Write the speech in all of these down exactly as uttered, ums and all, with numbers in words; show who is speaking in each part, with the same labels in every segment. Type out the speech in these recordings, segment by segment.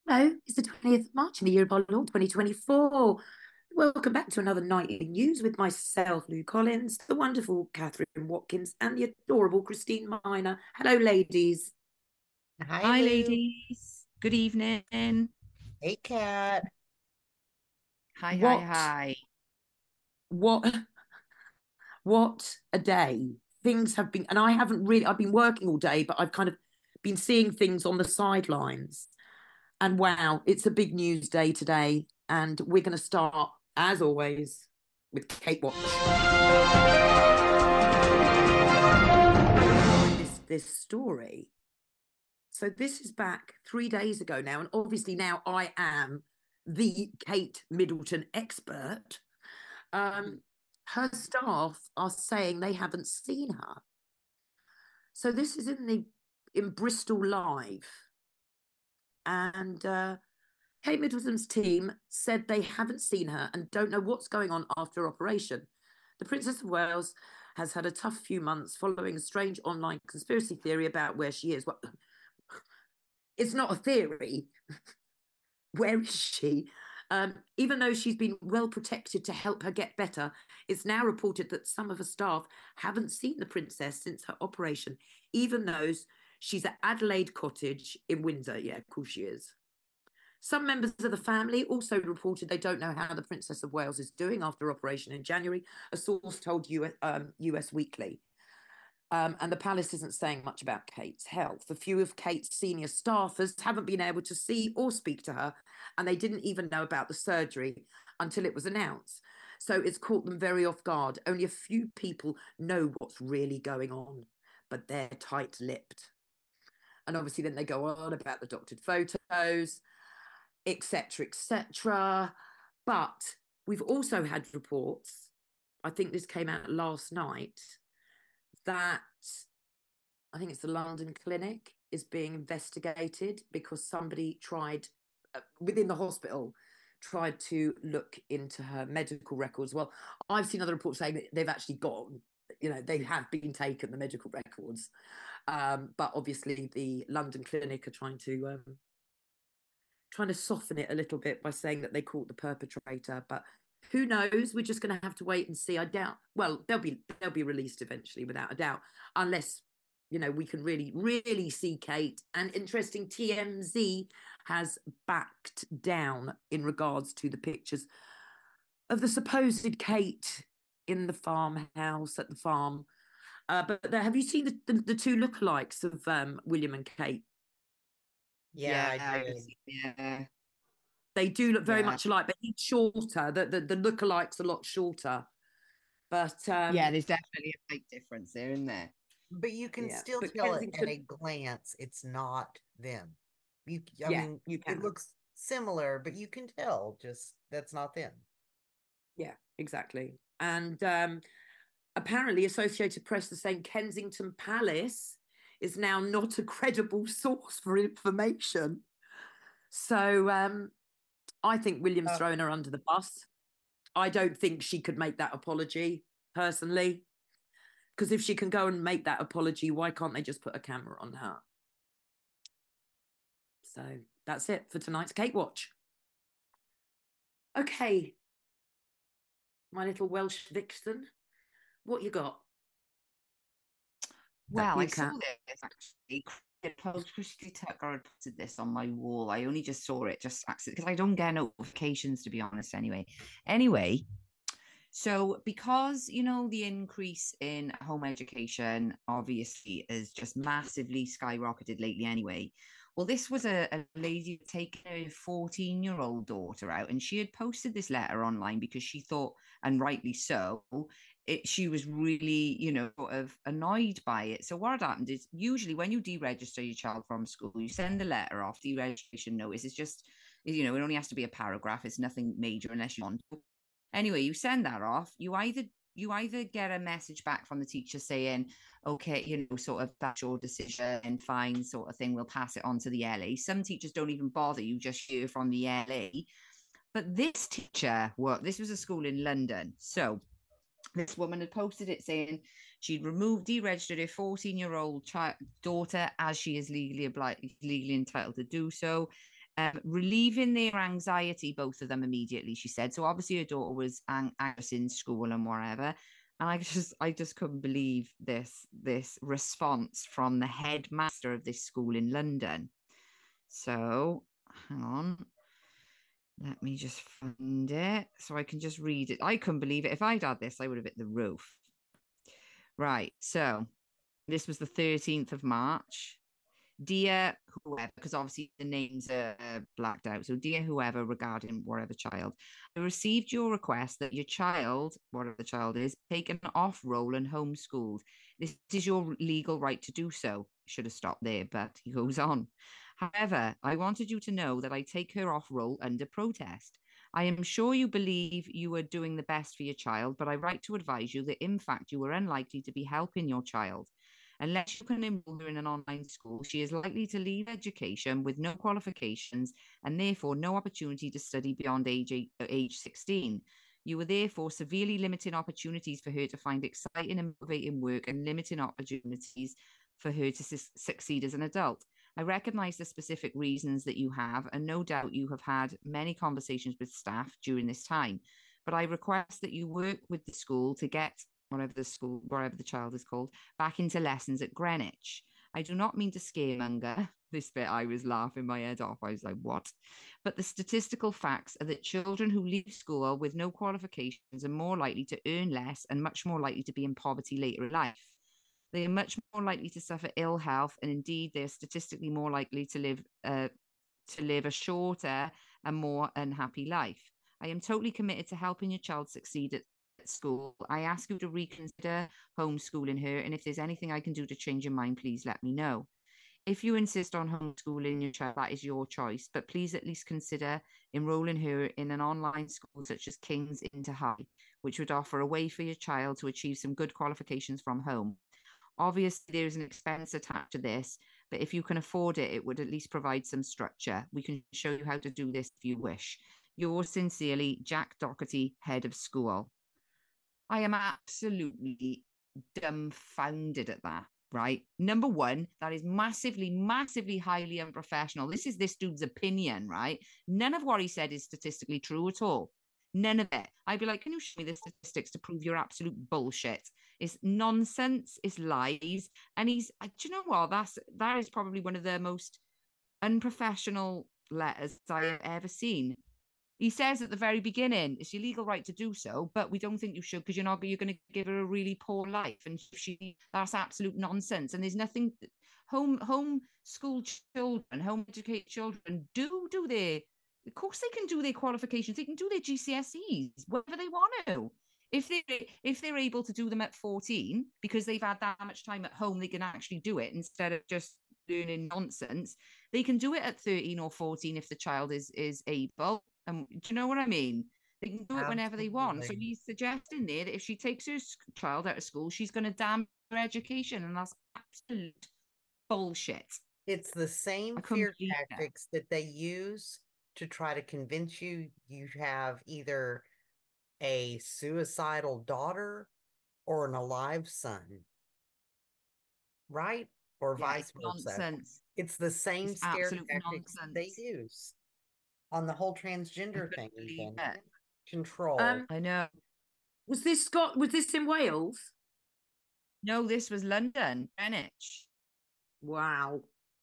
Speaker 1: Hello, it's the twentieth of March in the year of our Lord twenty twenty-four. Welcome back to another Nightly News with myself, Lou Collins, the wonderful Catherine Watkins, and the adorable Christine Miner. Hello, ladies.
Speaker 2: Hi,
Speaker 3: Hi,
Speaker 2: Lou.
Speaker 3: ladies. Good evening.
Speaker 2: Hey, Kat.
Speaker 3: Hi, hi,
Speaker 1: What,
Speaker 3: hi.
Speaker 1: what, what a day. Things have been, and I haven't really, I've been working all day, but I've kind of been seeing things on the sidelines. And wow, it's a big news day today. And we're going to start, as always, with Kate Watch. This, this story. So this is back three days ago now. And obviously now I am the Kate Middleton expert. Um, her staff are saying they haven't seen her. So this is in the in Bristol Live. And uh, Kate Middleton's team said they haven't seen her and don't know what's going on after her operation. The Princess of Wales has had a tough few months following a strange online conspiracy theory about where she is. Well, it's not a theory. Where is she? Um, even though she's been well protected to help her get better, it's now reported that some of her staff haven't seen the princess since her operation, even though she's at Adelaide Cottage in Windsor. Yeah, of course she is. Some members of the family also reported they don't know how the Princess of Wales is doing after operation in January, a source told U S, um, U S Weekly. Um, and the palace isn't saying much about Kate's health. A few of Kate's senior staffers haven't been able to see or speak to her, and they didn't even know about the surgery until it was announced. So it's caught them very off guard. Only a few people know what's really going on, but they're tight lipped. And obviously, then they go on about the doctored photos, et cetera, et cetera. But we've also had reports, I think this came out last night, that I think it's the London Clinic is being investigated because somebody tried uh, within the hospital tried to look into her medical records. Well, I've seen other reports saying that they've actually gone, you know, they have been taken, the medical records. Um, but obviously the London Clinic are trying to um, trying to soften it a little bit by saying that they caught the perpetrator. But who knows? We're just going to have to wait and see. I doubt. Well, they'll be they'll be released eventually, without a doubt, unless you know we can really really see Kate. And interesting, T M Z has backed down in regards to the pictures of the supposed Kate in the farmhouse at the farm. Uh, but there, have you seen the, the, the two lookalikes of um, William and Kate?
Speaker 2: Yeah,
Speaker 3: Yeah,
Speaker 2: I
Speaker 3: I've
Speaker 2: did.
Speaker 3: seen- yeah,
Speaker 1: They do look very
Speaker 3: yeah,
Speaker 1: much alike, but he's shorter. The the, the lookalikes a lot shorter. But
Speaker 3: yeah.
Speaker 1: um,
Speaker 3: There's definitely a big difference there, isn't there?
Speaker 2: But you can
Speaker 1: yeah,
Speaker 2: still
Speaker 1: but
Speaker 2: tell it at a
Speaker 1: Kensington,
Speaker 2: glance it's not them. You, I
Speaker 1: yeah,
Speaker 2: mean,
Speaker 1: you
Speaker 2: it
Speaker 1: can,
Speaker 2: looks similar, but you can tell just that's not them.
Speaker 1: yeah, exactly. And um, apparently, Associated Press is saying Kensington Palace is now not a credible source for information. So um, I think William's
Speaker 2: Uh,
Speaker 1: throwing her under the bus. I don't think she could make that apology personally, because if she can go and make that apology, why can't they just put a camera on her? So that's it for tonight's Kate Watch. Okay, my little Welsh vixen, what you got? Is that
Speaker 3: Well, I
Speaker 1: you,
Speaker 3: saw
Speaker 1: Cat?
Speaker 3: this actually. Post Christy Tucker had posted this on my wall. I only just saw it just accidentally because I don't get notifications, to be honest. Anyway, anyway, so, because, you know, the increase in home education obviously has just massively skyrocketed lately anyway. Well, this was a, a lady taking a fourteen year old daughter out, and she had posted this letter online because she thought, and rightly so, it, she was really, you know, sort of annoyed by it. So, what had happened is usually when you deregister your child from school, you send a letter off, deregistration notice. It's just, you know, it only has to be a paragraph, it's nothing major unless you want. Anyway, you send that off. You either you either get a message back from the teacher saying, okay, you know, sort of that's your decision, fine, sort of thing. We'll pass it on to the L A. Some teachers don't even bother. You just hear from the L A. But this teacher worked, this was a school in London. So this woman had posted it saying she'd removed, deregistered her fourteen year old child, daughter as she is legally obliged, legally entitled to do so. Um, relieving their anxiety, both of them immediately, she said. So obviously her daughter was ang- anxious in school and whatever. And I just I just couldn't believe this this response from the headmaster of this school in London. So hang on. Let me just find it so I can just read it. I couldn't believe it. If I'd had this, I would have hit the roof. Right. So this was the thirteenth of March. Dear whoever, because obviously the names are blacked out. So, dear whoever regarding whatever child, I received your request that your child, whatever the child is, taken off roll and homeschooled. This is your legal right to do so. Should have stopped there, but he goes on. However, I wanted you to know that I take her off roll under protest. I am sure you believe you are doing the best for your child, but I write to advise you that in fact you are unlikely to be helping your child. Unless you can enroll her in an online school, she is likely to leave education with no qualifications and therefore no opportunity to study beyond age, age sixteen. You are therefore severely limiting opportunities for her to find exciting and motivating work and limiting opportunities for her to su- succeed as an adult. I recognize the specific reasons that you have, and no doubt you have had many conversations with staff during this time. But I request that you work with the school to get whatever the school, wherever the child is called, back into lessons at Greenwich. I do not mean to scaremonger. This bit I was laughing my head off. I was like, what? But the statistical facts are that children who leave school with no qualifications are more likely to earn less and much more likely to be in poverty later in life. They are much more likely to suffer ill health, and indeed, they're statistically more likely to live uh, to live a shorter and more unhappy life. I am totally committed to helping your child succeed at school. I ask you to reconsider homeschooling her, and if there's anything I can do to change your mind, please let me know. If you insist on homeschooling your child, that is your choice, but please at least consider enrolling her in an online school such as King's Inter High, which would offer a way for your child to achieve some good qualifications from home. Obviously, there's an expense attached to this, but if you can afford it, it would at least provide some structure. We can show you how to do this if you wish. Yours sincerely, Jack Doherty, head of school. I am absolutely dumbfounded at that, right? Number one, that is massively, massively highly unprofessional. This is this dude's opinion, right? None of what he said is statistically true at all. None of it. I'd be like, can you show me the statistics to prove your absolute bullshit? It's nonsense, it's lies. And he's, do you know what? That's, that is probably one of the most unprofessional letters I have ever seen. He says at the very beginning, it's your legal right to do so, but we don't think you should because you're not you're going to give her a really poor life, and she that's absolute nonsense. And there's nothing. Home home school children, home educated children do do their. Of course, they can do their qualifications. They can do their G C S Es whenever they want to. If they if they're able to do them at fourteen because they've had that much time at home, they can actually do it instead of just learning nonsense. They can do it at thirteen or fourteen if the child is is able. Um, do you know what I mean? They can do it whenever they want. So
Speaker 2: Absolutely.
Speaker 3: he's suggesting there that if she takes her child out of school, she's going to damn her education, and that's absolute bullshit.
Speaker 2: It's the same
Speaker 3: I couldn't
Speaker 2: fear
Speaker 3: believe it.
Speaker 2: tactics that they use to try to convince you you have either a suicidal daughter or an alive son, right? Or
Speaker 3: Yeah,
Speaker 2: vice
Speaker 3: it's
Speaker 2: versa.
Speaker 3: nonsense.
Speaker 2: It's the same
Speaker 3: It's
Speaker 2: scare
Speaker 3: absolute
Speaker 2: tactics that they
Speaker 3: nonsense.
Speaker 2: use on the whole
Speaker 3: I
Speaker 2: transgender
Speaker 3: couldn't
Speaker 2: thing,
Speaker 3: believe
Speaker 2: even.
Speaker 3: it.
Speaker 2: Control.
Speaker 1: Um,
Speaker 3: I know.
Speaker 1: was this Scott? Was this in Wales?
Speaker 3: No, this was London, Greenwich.
Speaker 1: Wow.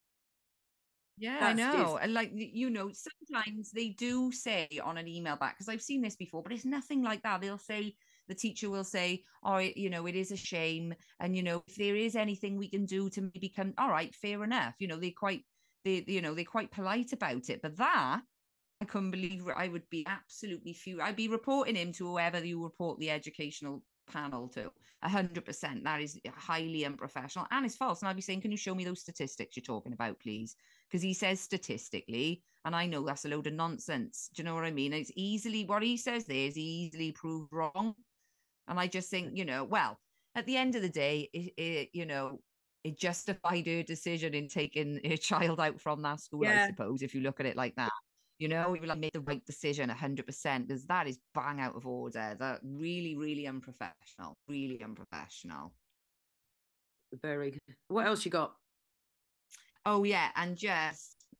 Speaker 3: Yeah, I
Speaker 1: That's
Speaker 3: know.
Speaker 1: just
Speaker 3: And like, you know, sometimes they do say on an email back, because I've seen this before, but it's nothing like that. They'll say, the teacher will say, oh, you know, it is a shame. And, you know, if there is anything we can do to maybe come, all right, fair enough. You know, they're quite, they, you know, they're quite polite about it. But that, I couldn't believe I would be absolutely few. I'd be reporting him to whoever you report the educational panel to. A hundred percent. That is highly unprofessional and it's false. And I'd be saying, can you show me those statistics you're talking about, please? Because he says statistically, and I know that's a load of nonsense. Do you know what I mean? It's easily what he says there is easily proved wrong. And I just think, you know, well, at the end of the day, it, it you know, it justified her decision in taking her child out from that school, I
Speaker 1: yeah.
Speaker 3: suppose, if you look at it like that. You know, you will make the right decision one hundred percent because that is bang out of order. That really, really unprofessional. Really unprofessional.
Speaker 1: Very good. What else you got?
Speaker 3: Oh, yeah. And just,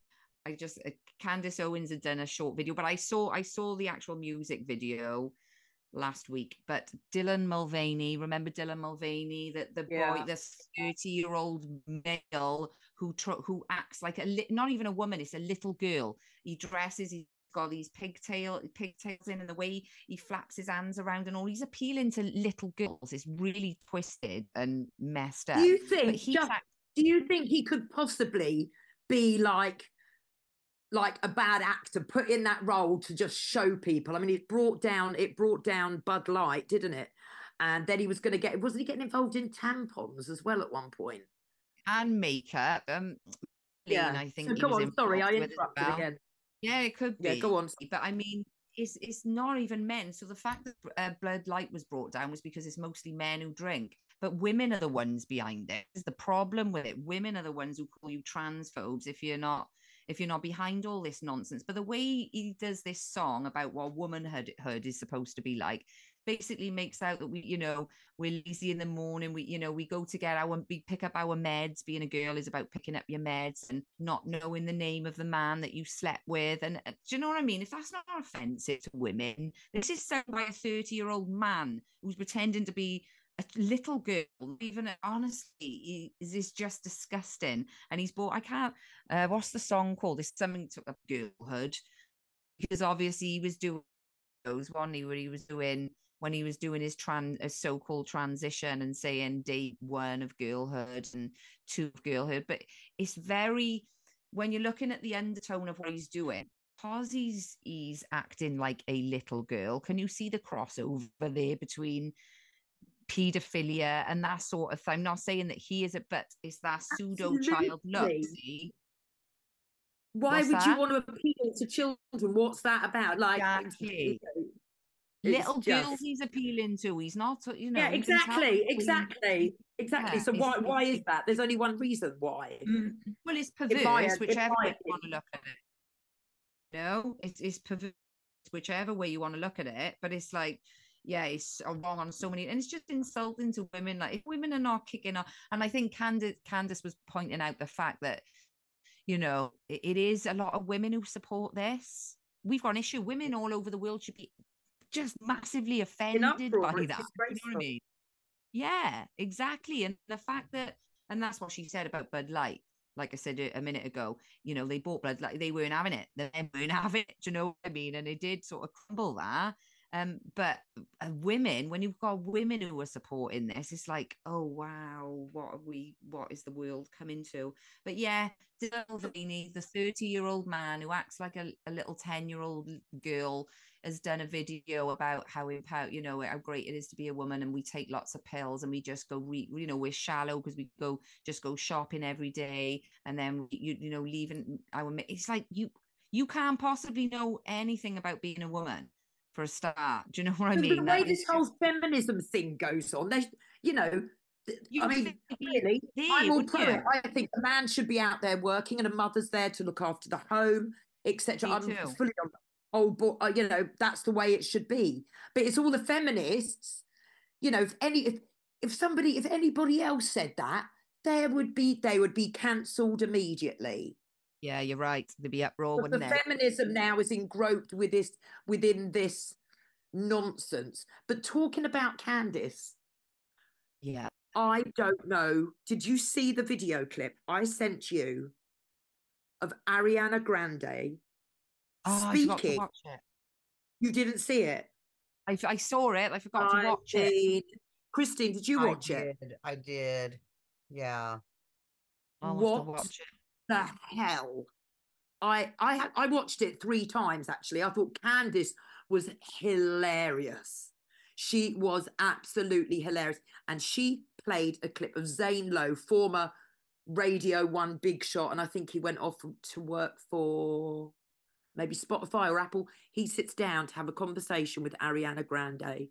Speaker 3: I just uh, Candace Owens had done a short video, but I saw I saw the actual music video last week. But Dylan Mulvaney, remember Dylan Mulvaney, that the
Speaker 1: Yeah.
Speaker 3: boy, this thirty-year-old male who tr- who acts like a li- not even a woman, it's a little girl. He dresses, he's got these pigtail pigtails in, and the way he flaps his hands around and all, he's appealing to little girls. It's really twisted and messed up.
Speaker 1: Do you
Speaker 3: But
Speaker 1: think
Speaker 3: he
Speaker 1: just, do you think he could possibly be like like a bad actor put in that role to just show people? I mean, it brought down it brought down Bud Light, didn't it? And then he was going to get, wasn't he getting involved in tampons as well at one point?
Speaker 3: and makeup. Um,
Speaker 1: Yeah.
Speaker 3: I think
Speaker 1: So
Speaker 3: he
Speaker 1: go
Speaker 3: was
Speaker 1: on. Sorry, I
Speaker 3: involved with as
Speaker 1: interrupted
Speaker 3: well.
Speaker 1: again.
Speaker 3: Yeah, it could be.
Speaker 1: Yeah, go on.
Speaker 3: But I mean, it's it's not even men. So the fact that uh, Bud Light was brought down was because it's mostly men who drink. But women are the ones behind it. Is the problem with it? Women are the ones who call you transphobes if you're not if you're not behind all this nonsense. But the way he does this song about what womanhood is supposed to be like basically makes out that we, you know, we're lazy in the morning. We, you know, we go to get our, we pick up our meds. Being a girl is about picking up your meds and not knowing the name of the man that you slept with. And uh, do you know what I mean? If that's not offensive to women, this is sung by a thirty-year-old man who's pretending to be a little girl. Even honestly, he, this is just disgusting. And he's bought, I can't, uh, what's the song called? It's something to a girlhood, because obviously he was doing those one where he was doing when he was doing his trans a so-called transition and saying day one of girlhood and two of girlhood. But it's very, when you're looking at the undertone of what he's doing, because he's he's acting like a little girl, can you see the crossover there between paedophilia and that sort of thing? I'm not saying that he is it, but it's that pseudo child look. See?
Speaker 1: Why
Speaker 3: What's
Speaker 1: would
Speaker 3: that?
Speaker 1: you want to appeal to children? What's that about? Like,
Speaker 3: Exactly.
Speaker 1: you know,
Speaker 3: little
Speaker 1: just...
Speaker 3: girls he's appealing to. He's not, you know.
Speaker 1: Yeah, exactly, exactly, exactly.
Speaker 3: Yeah,
Speaker 1: so why
Speaker 3: it's,
Speaker 1: why is that? There's only one reason why.
Speaker 3: Well, it's perverse, whichever way you want to look at it. No, it's it's perverse, whichever way you want to look at it. But it's like, yeah, it's wrong on so many, and it's just insulting to women. Like, if women are not kicking off, and I think Candace Candace was pointing out the fact that, you know, it, it is a lot of women who support this. We've got an issue. Women all over the world should be just massively offended by that. You know what I mean? Yeah, exactly. And the fact that, and that's what she said about Bud Light. Like I said a minute ago, you know, they bought Bud Light, they weren't having it. They weren't having it. Do you know what I mean? And it did sort of crumble that. Um, but uh, women, when you've got women who are supporting this, it's like, oh wow, what are we? What is the world coming to? But yeah, Dylan, the thirty-year-old man who acts like a, a little ten-year-old girl, has done a video about how empower, you know, how great it is to be a woman, and we take lots of pills and we just go, re, you know, we're shallow because we go just go shopping every day, and then you you know leaving our. It's like you you can't possibly know anything about being a woman. For a start, do you know what I mean?
Speaker 1: The way this whole feminism thing goes on, they, you know, I mean, really, I'm all pro it. I think a man should be out there working, and a mother's there to look after the home, et cetera. I'm fully on. Oh, but you know, that's the way it should be. But it's all the feminists. You know, if any, if if somebody, if anybody else said that, there would be they would be cancelled immediately.
Speaker 3: Yeah, you're right. There'd be uproar.
Speaker 1: But the
Speaker 3: there.
Speaker 1: feminism now is engroped with this within this nonsense. But talking about Candace,
Speaker 3: yeah,
Speaker 1: I don't know. Did you see the video clip I sent you of Ariana Grande
Speaker 3: oh,
Speaker 1: speaking?
Speaker 3: I forgot to watch it.
Speaker 1: You didn't see it?
Speaker 3: I, I saw it. I forgot I to watch
Speaker 1: did.
Speaker 3: it.
Speaker 1: Christine, did you watch
Speaker 2: I
Speaker 1: it?
Speaker 2: Did. I did. Yeah.
Speaker 3: I
Speaker 1: what
Speaker 3: watch it.
Speaker 1: the hell? I I I watched it three times actually. I thought Candace was hilarious. She was absolutely hilarious, and she played a clip of Zane Lowe, former Radio One big shot, and I think he went off to work for maybe Spotify or Apple. He sits down to have a conversation with Ariana Grande.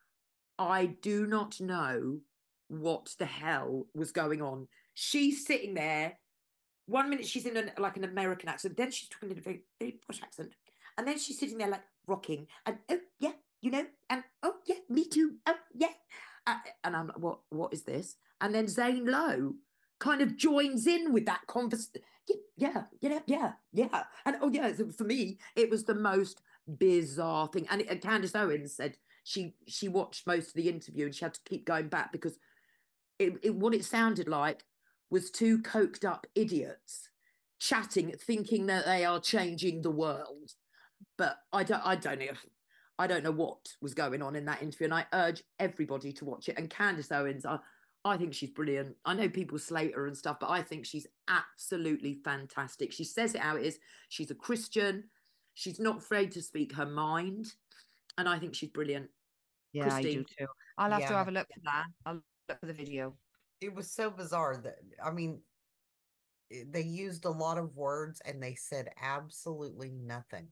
Speaker 1: I do not know what the hell was going on. She's sitting there. One minute she's in an, like an American accent, then she's talking in a very, very posh accent, and then she's sitting there like rocking, and oh yeah, you know, and oh yeah, me too, oh yeah, uh, and I'm like, what? What is this? And then Zane Lowe kind of joins in with that conversation. Yeah, yeah, yeah, yeah. And oh yeah, so for me, it was the most bizarre thing. And, and Candace Owens said she she watched most of the interview and she had to keep going back because it, it what it sounded like was two coked up idiots chatting, thinking that they are changing the world. But I don't I don't know. I don't know what was going on in that interview, and I urge everybody to watch it. And Candace Owens, I, I think she's brilliant. I know people slate her and stuff, but I think she's absolutely fantastic. She says it how it is. She's a Christian. She's not afraid to speak her mind, and I think she's brilliant.
Speaker 3: Yeah,
Speaker 1: Christine.
Speaker 3: I do too. I'll have
Speaker 2: Yeah.
Speaker 3: to have a look for that. I'll look for the video.
Speaker 2: It was so bizarre that, I mean, it- they used a lot of words and they said absolutely nothing.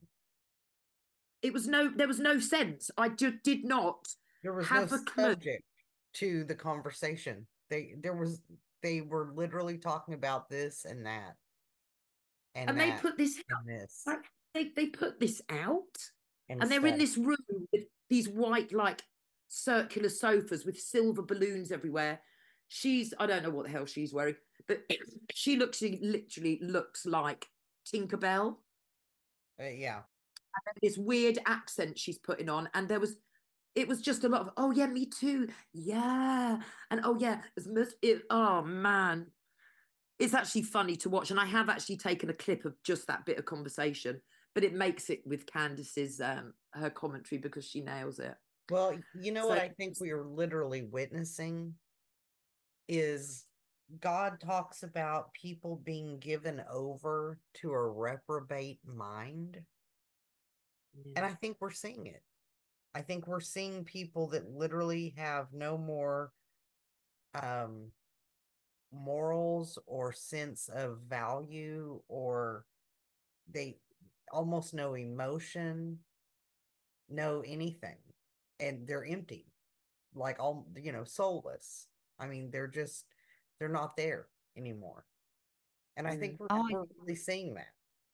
Speaker 1: It was no, there was no sense. I just did not
Speaker 2: There was
Speaker 1: have
Speaker 2: no
Speaker 1: a clue.
Speaker 2: subject to the conversation. They there was they were literally talking about this and that and,
Speaker 1: And they
Speaker 2: that
Speaker 1: put this
Speaker 2: and this.
Speaker 1: like, they, they put this out.
Speaker 2: And,
Speaker 1: And they're in
Speaker 2: stuff.
Speaker 1: this room with these white, like circular sofas with silver balloons everywhere. She's, I don't know what the hell she's wearing, but it, she looks, she literally looks like Tinkerbell.
Speaker 2: Uh, yeah.
Speaker 1: And this weird accent she's putting on. And there was, it was just a lot of, oh yeah, me too. Yeah. And oh yeah, it, it, oh man. It's actually funny to watch. And I have actually taken a clip of just that bit of conversation, but it makes it with Candace's, um, her commentary because she nails it.
Speaker 2: Well, you know
Speaker 1: So-
Speaker 2: what I think we are literally witnessing is God talks about people being given over to a reprobate mind. And I think we're seeing it. I think we're seeing people that literally have no more um morals or sense of value, or they almost no emotion, no anything, and they're empty, like all, you know, soulless. I mean, they're just, they're not there anymore. And I think we're,
Speaker 3: Oh,
Speaker 2: we're really seeing that.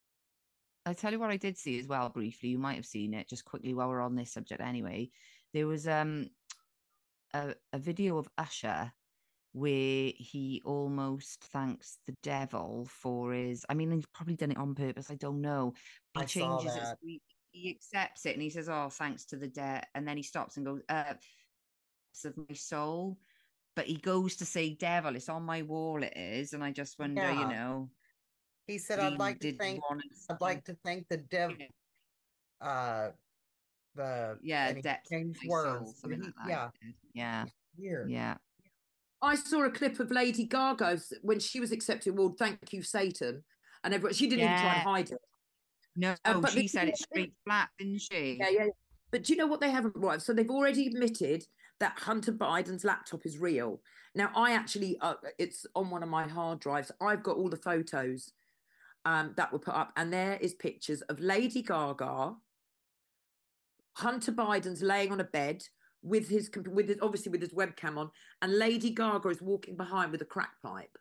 Speaker 3: I tell you what I did see as well briefly. You might have seen it just quickly while we're on this subject anyway. There was um a, a video of Usher where he almost thanks the devil for his, I mean, he's probably done it on purpose, I don't know. He
Speaker 2: I saw
Speaker 3: changes it.
Speaker 2: that.
Speaker 3: He, he accepts it and he says, oh, thanks to the debt. And then he stops and goes, uh, of my soul. But he goes to say devil, it's on my wall, it is. And I just wonder, you
Speaker 2: Yeah.
Speaker 3: know,
Speaker 2: He said,
Speaker 3: he
Speaker 2: I'd like to
Speaker 3: did
Speaker 2: thank,
Speaker 3: want
Speaker 2: I'd like to thank the devil, uh, the,
Speaker 3: yeah,
Speaker 2: and he
Speaker 3: depth of
Speaker 2: changed
Speaker 3: my
Speaker 2: words.
Speaker 3: soul, something
Speaker 2: He-
Speaker 3: like that.
Speaker 2: yeah.
Speaker 3: Yeah.
Speaker 2: Weird.
Speaker 3: Yeah.
Speaker 1: I saw a clip of Lady Gaga when she was accepted award, thank you, Satan. And everyone, she didn't even try and
Speaker 3: Yeah.
Speaker 1: hide it.
Speaker 3: No,
Speaker 1: Uh, but
Speaker 3: she
Speaker 1: the-
Speaker 3: said it straight flat, didn't she?
Speaker 1: Yeah, yeah. But do you know what they haven't right? So they've already admitted that Hunter Biden's laptop is real. Now, I actually, uh, it's on one of my hard drives. I've got all the photos um, that were put up, and there is pictures of Lady Gaga, Hunter Biden's laying on a bed with his, with his, obviously with his webcam on, and Lady Gaga is walking behind with a crack pipe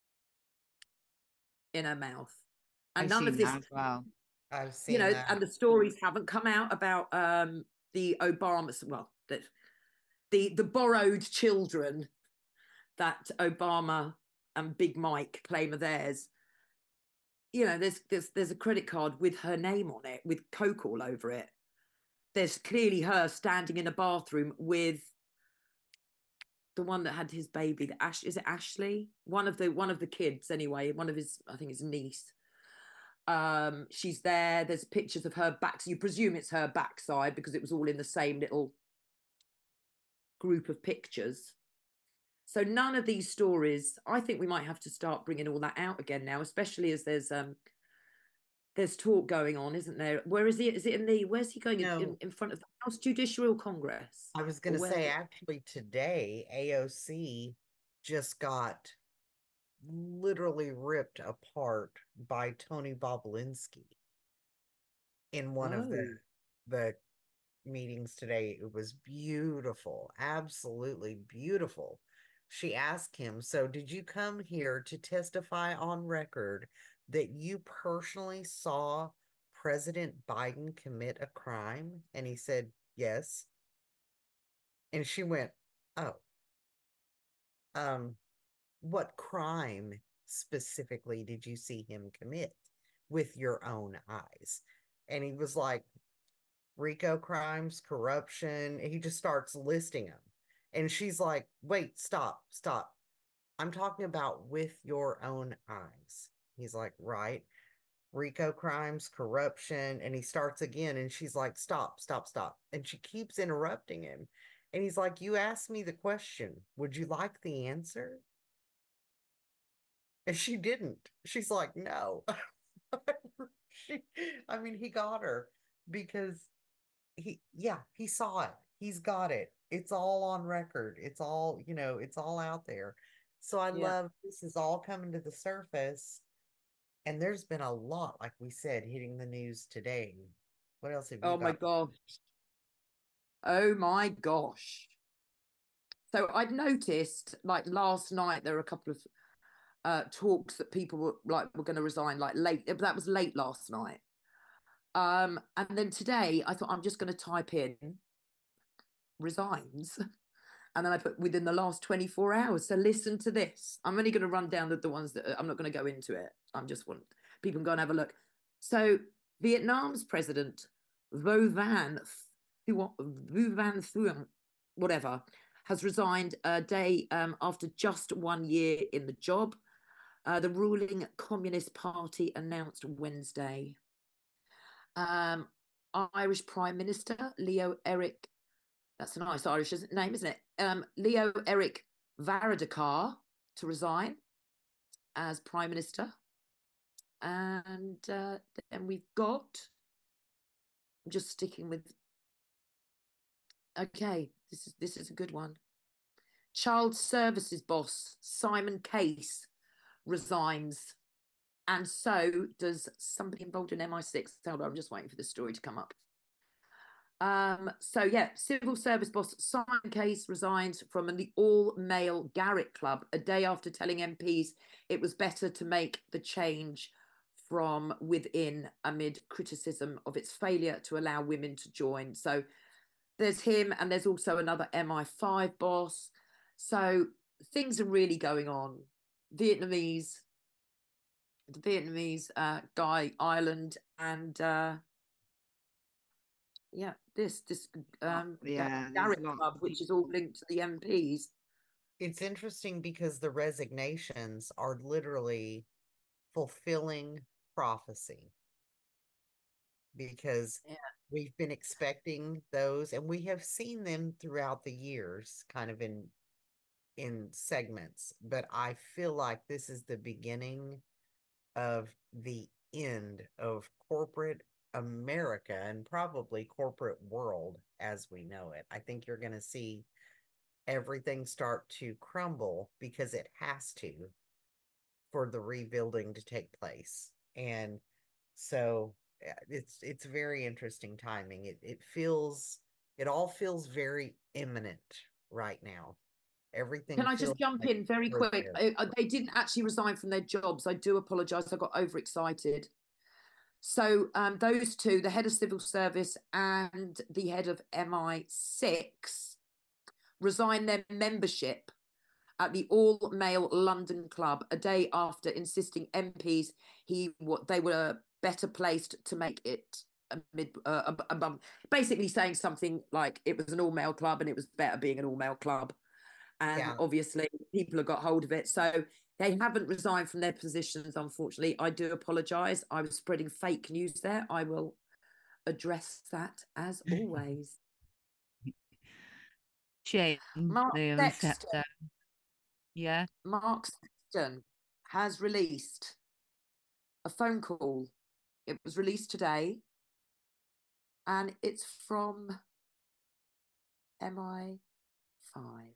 Speaker 1: in her mouth. And
Speaker 3: I've
Speaker 1: none
Speaker 3: seen
Speaker 1: of this,
Speaker 3: that as well.
Speaker 2: I've seen
Speaker 1: you know,
Speaker 2: that.
Speaker 1: and the stories haven't come out about um, the Obama, well, the, the the borrowed children that Obama and Big Mike claim are theirs. You know, there's there's there's a credit card with her name on it, with Coke all over it. There's clearly her standing in a bathroom with the one that had his baby. The Ash, is it Ashley? One of the one of the kids anyway. One of his, I think, his niece. Um, she's there. There's pictures of her back. So you presume it's her backside because it was all in the same little group of pictures. So none of these stories. I think we might have to start bringing all that out again now, especially as there's um there's talk going on, isn't there? Where is he? Is it in the? Where's he going?
Speaker 2: No.
Speaker 1: In, in front of the House Judicial Congress?
Speaker 2: I was going
Speaker 1: Or
Speaker 2: to
Speaker 1: where-
Speaker 2: say, actually, today, A O C just got literally ripped apart by Tony Bobulinski in one of the
Speaker 1: Oh.
Speaker 2: the meetings today. It was beautiful, absolutely beautiful. She asked him, so did you come here to testify on record that you personally saw President Biden commit a crime? And he said, yes. And she went, oh. Um, what crime specifically did you see him commit with your own eyes? And he was like, RICO crimes, corruption. He just starts listing them. And she's like, wait, stop, stop. I'm talking about with your own eyes. He's like, right. RICO crimes, corruption. And he starts again. And she's like, stop, stop, stop. And she keeps interrupting him. And he's like, you asked me the question. Would you like the answer? And she didn't. She's like, no. she, I mean, he got her because he, yeah, he saw it. He's got it. It's all on record. It's all, you know, it's all out there. So I
Speaker 1: Yeah.
Speaker 2: love this is all coming to the surface. And there's been a lot, like we said, hitting the news today. What else have you
Speaker 1: Oh my
Speaker 2: got?
Speaker 1: gosh. Oh my gosh. So I'd noticed like last night there were a couple of uh talks that people were like were going to resign like late. That was late last night. Um, and then today I thought I'm just going to type in resigns. And then I put within the last twenty-four hours. So listen to this. I'm only going to run down the, the ones that I'm not going to go into it. I'm just want people can go and have a look. So Vietnam's president, Vo Van, Vo Van Thuong, whatever, has resigned a day um, after just one year in the job. Uh, the ruling Communist Party announced Wednesday. Um, Irish Prime Minister Leo Eric, that's a nice Irish name, isn't it? Um, Leo Eric Varadkar to resign as Prime Minister. And uh, then we've got, I'm just sticking with, okay, this is this is a good one. Child Services boss Simon Case resigns. And so does somebody involved in M I six. Hold on, I'm just waiting for the story to come up. Um, so yeah, civil service boss Simon Case resigns from the all-male Garrick Club a day after telling M Ps it was better to make the change from within amid criticism of its failure to allow women to join. So there's him, and there's also another M I five boss. So things are really going on. Vietnamese, the Vietnamese uh, guy, Ireland, and uh, yeah, this this um
Speaker 3: Yeah, there's a
Speaker 1: Garrett
Speaker 3: lot
Speaker 1: Club,
Speaker 3: of
Speaker 1: which is all
Speaker 3: people.
Speaker 1: linked to the M Ps.
Speaker 2: It's interesting because the resignations are literally fulfilling prophecy because
Speaker 1: Yeah.
Speaker 2: we've been expecting those and we have seen them throughout the years kind of in in segments, but I feel like this is the beginning of the end of corporate America and probably corporate world as we know it. I think you're going to see everything start to crumble because it has to for the rebuilding to take place. And so it's it's very interesting timing. It it feels it all feels very imminent right now. Everything
Speaker 1: Can I
Speaker 2: feels
Speaker 1: just jump
Speaker 2: like
Speaker 1: in very
Speaker 2: we're
Speaker 1: quick?
Speaker 2: there.
Speaker 1: Uh, They didn't actually resign from their jobs. I do apologise. I got overexcited. So um, those two, the head of civil service and the head of M I six, resigned their membership at the all-male London club a day after insisting M Ps he what they were better placed to make it amid, uh, above, basically saying something like it was an all-male club and it was better being an all-male club. And
Speaker 2: Yeah.
Speaker 1: obviously people have got hold of it. So they haven't resigned from their positions, unfortunately. I do apologise. I was spreading fake news there. I will address that as always.
Speaker 3: Shame
Speaker 1: Mark
Speaker 3: they only set
Speaker 1: Sexton,
Speaker 3: that. Yeah.
Speaker 1: Mark Sexton has released a phone call. It was released today, and it's from M I five.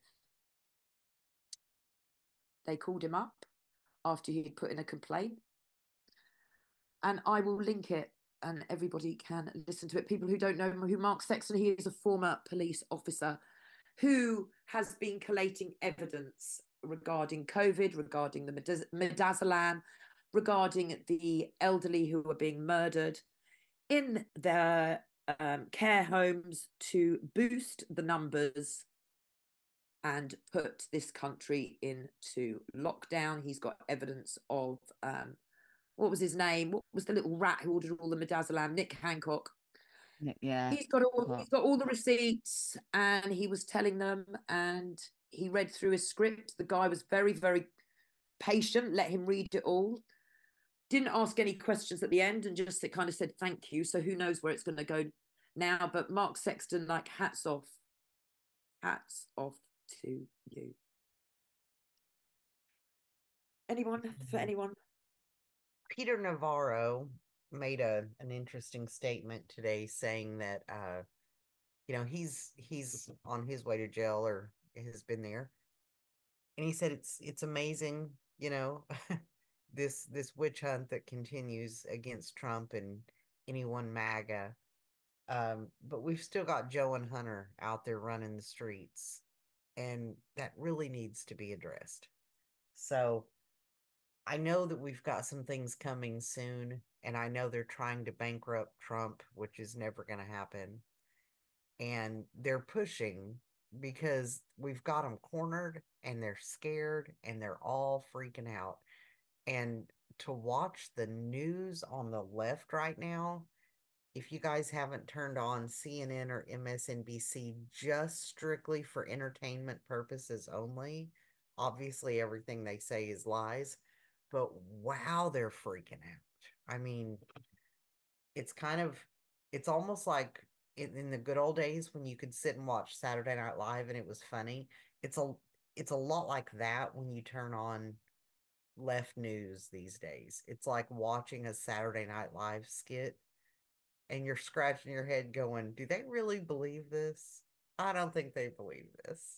Speaker 1: They called him up after he'd put in a complaint, and I will link it and everybody can listen to it. People who don't know who Mark Sexton, he is a former police officer who has been collating evidence regarding COVID, regarding the midazolam, regarding the elderly who are being murdered in their um, care homes to boost the numbers and put this country into lockdown. He's got evidence of um, what was his name? What was the little rat who ordered all the midazolam? Nick Hancock.
Speaker 3: Yeah.
Speaker 1: He's got all he's got all the receipts, and he was telling them, and he read through his script. The guy was very, very patient, let him read it all. Didn't ask any questions at the end, and just it kind of said thank you. So who knows where it's going to go now? But Mark Sexton, like, hats off, hats off to you. Anyone for anyone?
Speaker 2: Peter Navarro made a an interesting statement today, saying that uh, you know, he's he's on his way to jail or has been there, and he said it's it's amazing, you know, this this witch hunt that continues against Trump and anyone MAGA. Um, but we've still got Joe and Hunter out there running the streets, and that really needs to be addressed. So I know that we've got some things coming soon, and I know they're trying to bankrupt Trump, which is never going to happen. And they're pushing because we've got them cornered, and they're scared, and they're all freaking out. And to watch the news on the left right now, if you guys haven't turned on C N N or M S N B C just strictly for entertainment purposes only, obviously everything they say is lies, but wow, they're freaking out. I mean, it's kind of, it's almost like in, in the good old days when you could sit and watch Saturday Night Live and it was funny. It's a, it's a lot like that when you turn on left news these days. It's like watching a Saturday Night Live skit, and you're scratching your head going, do they really believe this? I don't think they believe this.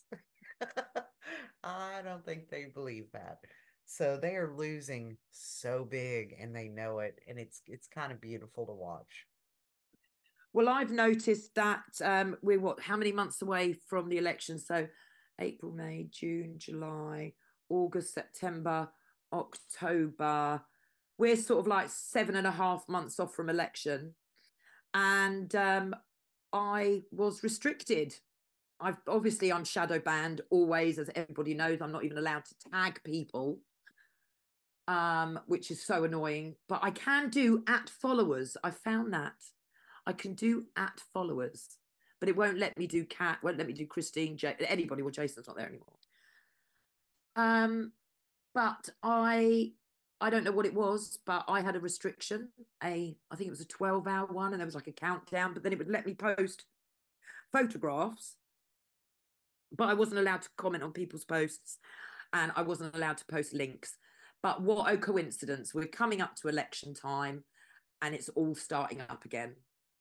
Speaker 2: I don't think they believe that. So they are losing so big, and they know it, and it's it's kind of beautiful to watch.
Speaker 1: Well, I've noticed that um, we're what, how many months away from the election? So April, May, June, July, August, September, October. We're sort of like seven and a half months off from election. And um, I was restricted. I've obviously I'm shadow banned always, as everybody knows. I'm not even allowed to tag people, um, which is so annoying. But I can do at followers. I found that I can do at followers, but it won't let me do Cat. Won't let me do Christine, J- anybody. Well, Jason's not there anymore. Um, but I I don't know what it was, but I had a restriction, a, I think it was a twelve hour one, and there was like a countdown, but then it would let me post photographs, but I wasn't allowed to comment on people's posts, and I wasn't allowed to post links. But what a coincidence. We're coming up to election time, and it's all starting up again.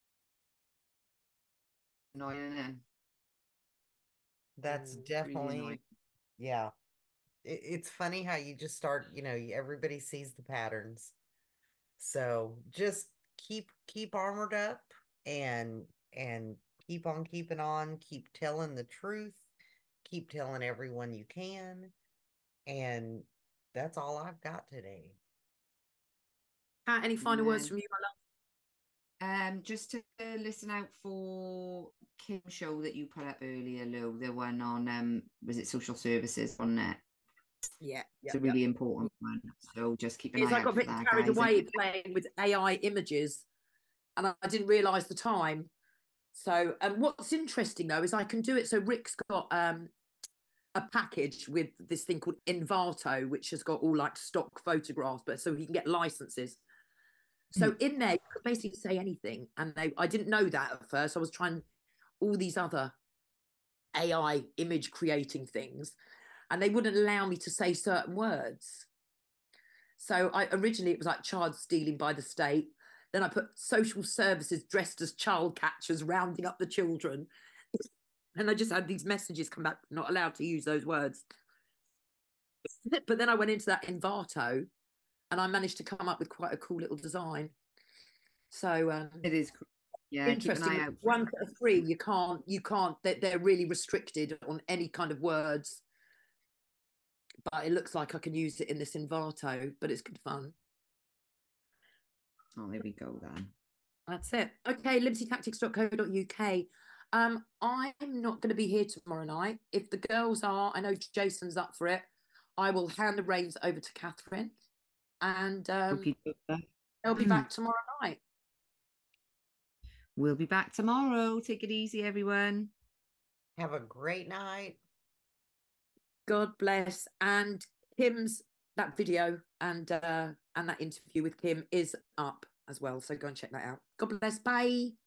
Speaker 3: Annoying.
Speaker 2: That's
Speaker 3: Mm,
Speaker 2: definitely,
Speaker 3: really
Speaker 2: yeah. It, it's funny how you just start, you know, everybody sees the patterns. So just keep keep armored up, and and keep on keeping on, keep telling the truth, keep telling everyone you can, and that's all I've got today.
Speaker 1: Pat, any final words from you, my love?
Speaker 3: Um, just to listen out for Kim's show that you put up earlier, Lou, the one on um, was it social services on net?
Speaker 1: Yeah,
Speaker 3: it's a really yeah. important one. So just keep an
Speaker 1: Because
Speaker 3: eye
Speaker 1: I got
Speaker 3: out
Speaker 1: a bit
Speaker 3: for that,
Speaker 1: carried
Speaker 3: guys.
Speaker 1: away playing with A I images, and I didn't realise the time. So, and um, what's interesting though is I can do it. So Rick's got um, a package with this thing called Envato, which has got all like stock photographs, but so he can get licenses. So mm. in there, you could basically say anything, and they, I didn't know that at first. I was trying all these other A I image creating things, and they wouldn't allow me to say certain words. So I originally it was like child stealing by the state. Then I put social services dressed as child catchers rounding up the children. And I just had these messages come back, not allowed to use those words. But then I went into that Envato, and I managed to come up with quite a cool little design. So um,
Speaker 3: it is, yeah,
Speaker 1: interesting.
Speaker 3: Keep an eye out.
Speaker 1: One for three, you can't, you can't. They're, they're really restricted on any kind of words. But it looks like I can use it in this Envato, but it's good fun.
Speaker 3: Oh, there we go then.
Speaker 1: That's it. Okay, liberty tactics dot co dot U K. Um, I'm not going to be here tomorrow night. If the girls are, I know Jason's up for it. I will hand the reins over to Catherine, and um,
Speaker 3: Okay.
Speaker 1: they'll be back tomorrow night.
Speaker 3: We'll be back tomorrow. Take it easy, everyone.
Speaker 2: Have a great night.
Speaker 1: God bless. And Kim's that video and uh, and that interview with Kim is up as well. So go and check that out. God bless. Bye.